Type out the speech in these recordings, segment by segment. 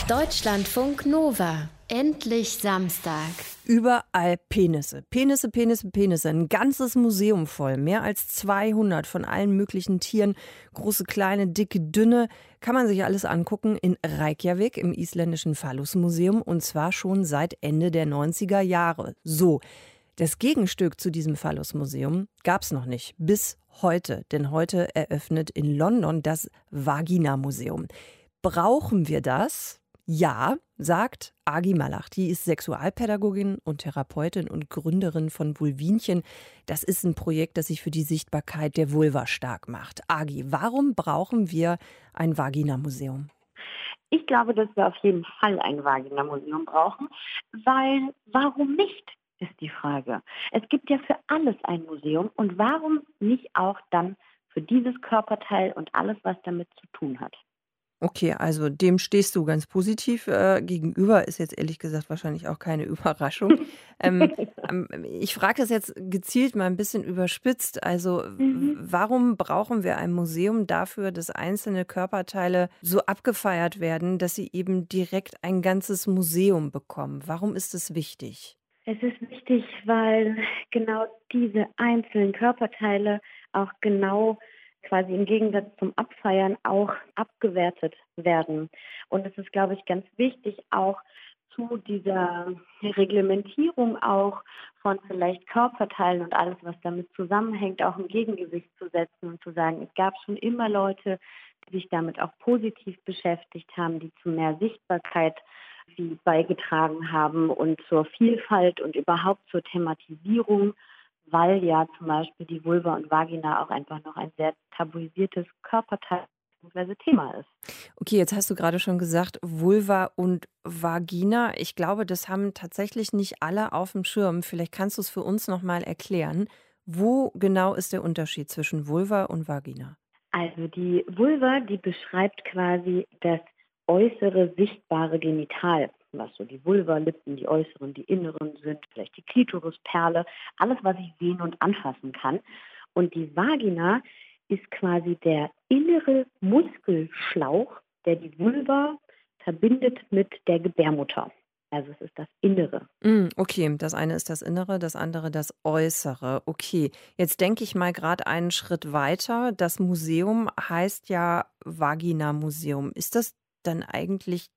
Deutschlandfunk Nova. Endlich Samstag. Überall Penisse. Penisse, Penisse, Penisse. Ein ganzes Museum voll. Mehr als 200 von allen möglichen Tieren. Große, kleine, dicke, dünne. Kann man sich alles angucken in Reykjavik im isländischen Phallusmuseum. Und zwar schon seit Ende der 90er Jahre. So, das Gegenstück zu diesem Phallusmuseum gab es noch nicht. Bis heute. Denn heute eröffnet in London das Vagina-Museum. Brauchen wir das? Ja, sagt Agi Malach. Die ist Sexualpädagogin und Therapeutin und Gründerin von Vulvinchen. Das ist ein Projekt, das sich für die Sichtbarkeit der Vulva stark macht. Agi, warum brauchen wir ein Vagina-Museum? Ich glaube, dass wir auf jeden Fall ein Vagina-Museum brauchen, weil warum nicht, ist die Frage. Es gibt ja für alles ein Museum und warum nicht auch dann für dieses Körperteil und alles, was damit zu tun hat? Okay, also dem stehst du ganz positiv gegenüber, ist jetzt ehrlich gesagt wahrscheinlich auch keine Überraschung. Ähm, Ich frage das jetzt gezielt mal ein bisschen überspitzt. Also warum brauchen wir ein Museum dafür, dass einzelne Körperteile so abgefeiert werden, dass sie eben direkt ein ganzes Museum bekommen? Warum ist es wichtig? Es ist wichtig, weil genau diese einzelnen Körperteile auch genau quasi im Gegensatz zum Abfeiern auch abgewertet werden. Und es ist, glaube ich, ganz wichtig, auch zu dieser Reglementierung auch von vielleicht Körperteilen und alles, was damit zusammenhängt, auch ein Gegengewicht zu setzen und zu sagen, es gab schon immer Leute, die sich damit auch positiv beschäftigt haben, die zu mehr Sichtbarkeit wie beigetragen haben und zur Vielfalt und überhaupt zur Thematisierung, weil ja zum Beispiel die Vulva und Vagina auch einfach noch ein sehr tabuisiertes Körperteil bzw. Thema ist. Okay, jetzt hast du gerade schon gesagt, Vulva und Vagina. Ich glaube, das haben tatsächlich nicht alle auf dem Schirm. Vielleicht kannst du es für uns noch mal erklären. Wo genau ist der Unterschied zwischen Vulva und Vagina? Also die Vulva, die beschreibt quasi das äußere sichtbare Genital, was so die Vulvalippen, die äußeren, die inneren sind, vielleicht die Klitorisperle, alles, was ich sehen und anfassen kann. Und die Vagina ist quasi der innere Muskelschlauch, der die Vulva verbindet mit der Gebärmutter. Also es ist das Innere. Okay, das eine ist das Innere, das andere das Äußere. Okay, jetzt denke ich mal gerade einen Schritt weiter. Das Museum heißt ja Vagina-Museum. Ist das dann eigentlich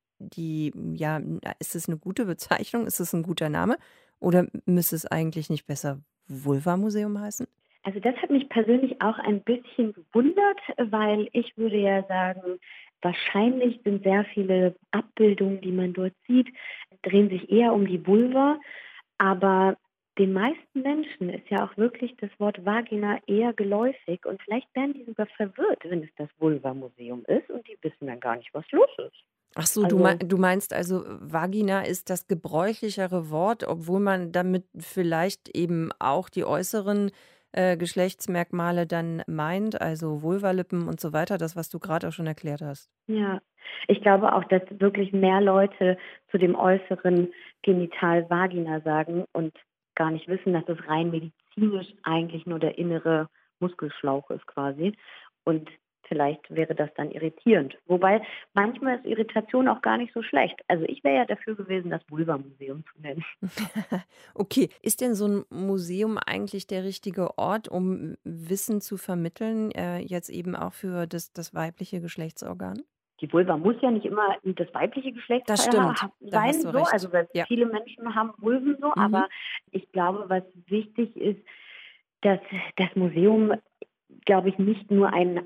ist es eine gute Bezeichnung? Ist es ein guter Name? Oder müsste es eigentlich nicht besser Vulva-Museum heißen? Also das hat mich persönlich auch ein bisschen gewundert, weil ich würde ja sagen, wahrscheinlich sind sehr viele Abbildungen, die man dort sieht, drehen sich eher um die Vulva, aber den meisten Menschen ist ja auch wirklich das Wort Vagina eher geläufig und vielleicht werden die sogar verwirrt, wenn es das Vulva-Museum ist und die wissen dann gar nicht, was los ist. Ach so, Also du meinst also, Vagina ist das gebräuchlichere Wort, obwohl man damit vielleicht eben auch die äußeren Geschlechtsmerkmale dann meint, also Vulvalippen und so weiter, das, was du gerade auch schon erklärt hast. ja, ich glaube auch, dass wirklich mehr Leute zu dem äußeren Genital Vagina sagen und gar nicht wissen, dass es rein medizinisch eigentlich nur der innere Muskelschlauch ist quasi. Und vielleicht wäre das dann irritierend. Wobei manchmal ist Irritation auch gar nicht so schlecht. Also ich wäre ja dafür gewesen, das Vulva-Museum zu nennen. Okay, ist denn so ein Museum eigentlich der richtige Ort, um Wissen zu vermitteln, jetzt eben auch für das weibliche Geschlechtsorgan? Die Vulva muss ja nicht immer das weibliche Geschlecht Das stimmt, da hast sein, du so. recht. Also weil Ja. viele Menschen haben Vulven so, Mhm. aber ich glaube, was wichtig ist, dass das Museum, glaube ich, nicht nur einen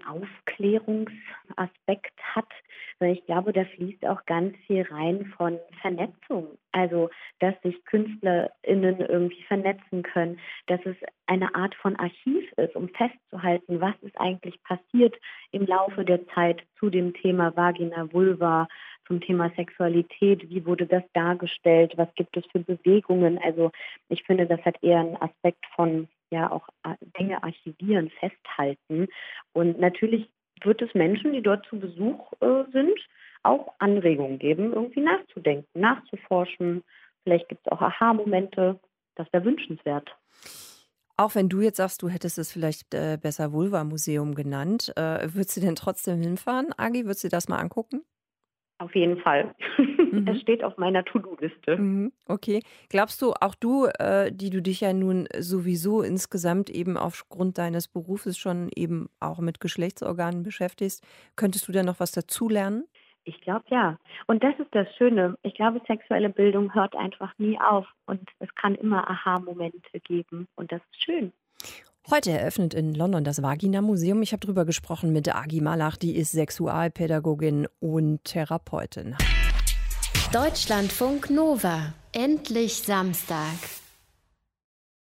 Aufklärungsaspekt hat, sondern ich glaube, da fließt auch ganz viel rein von Vernetzung. Also, dass sich KünstlerInnen irgendwie vernetzen können, dass es eine Art von Archiv ist, um festzuhalten, was ist eigentlich passiert im Laufe der Zeit zu dem Thema Vagina, Vulva, zum Thema Sexualität, wie wurde das dargestellt, was gibt es für Bewegungen. Also ich finde, das hat eher einen Aspekt von ja auch Dinge archivieren, festhalten. Und natürlich wird es Menschen, die dort zu Besuch sind, auch Anregungen geben, irgendwie nachzudenken, nachzuforschen. Vielleicht gibt es auch Aha-Momente. Das wäre wünschenswert. Auch wenn du jetzt sagst, du hättest es vielleicht besser Vulva-Museum genannt, würdest du denn trotzdem hinfahren, Agi? Würdest du dir das mal angucken? Auf jeden Fall. Es steht auf meiner To-Do-Liste. Okay. Glaubst du, auch du, die du dich ja nun sowieso insgesamt eben aufgrund deines Berufes schon eben auch mit Geschlechtsorganen beschäftigst, könntest du da noch was dazulernen? Ich glaube ja. Und das ist das Schöne. Ich glaube, sexuelle Bildung hört einfach nie auf. Und es kann immer Aha-Momente geben. Und das ist schön. Heute eröffnet in London das Vagina-Museum. Ich habe drüber gesprochen mit Agi Malach, die ist Sexualpädagogin und Therapeutin. Deutschlandfunk Nova. Endlich Samstag.